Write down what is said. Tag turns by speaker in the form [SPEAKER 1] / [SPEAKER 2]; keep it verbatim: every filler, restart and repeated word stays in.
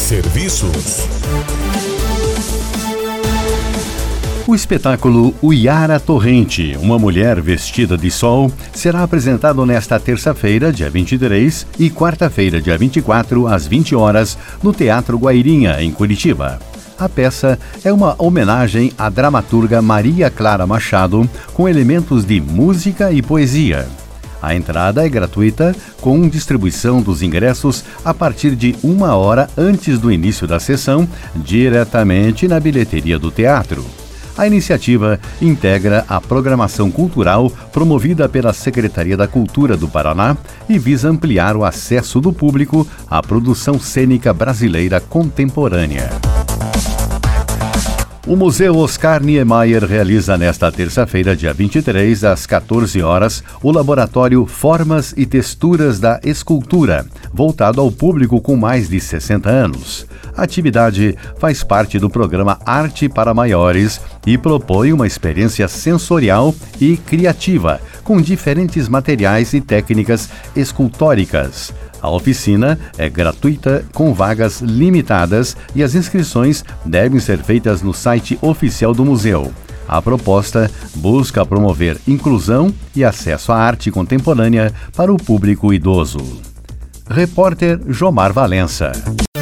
[SPEAKER 1] Serviços.
[SPEAKER 2] O espetáculo Uiara Torrente, uma mulher vestida de sol, será apresentado nesta terça-feira, dia vinte e três, e quarta-feira, dia vinte e quatro, às vinte horas, no Teatro Guairinha, em Curitiba. A peça é uma homenagem à dramaturga Maria Clara Machado, com elementos de música e poesia. A entrada é gratuita, com distribuição dos ingressos a partir de uma hora antes do início da sessão, diretamente na bilheteria do teatro. A iniciativa integra a programação cultural promovida pela Secretaria da Cultura do Paraná e visa ampliar o acesso do público à produção cênica brasileira contemporânea. O Museu Oscar Niemeyer realiza nesta terça-feira, dia vinte e três, às quatorze horas, o laboratório Formas e Texturas da Escultura, voltado ao público com mais de sessenta anos. A atividade faz parte do programa Arte para Maiores e propõe uma experiência sensorial e criativa, com diferentes materiais e técnicas escultóricas. A oficina é gratuita, com vagas limitadas, e as inscrições devem ser feitas no site oficial do museu. A proposta busca promover inclusão e acesso à arte contemporânea para o público idoso. Repórter Jomar Valença.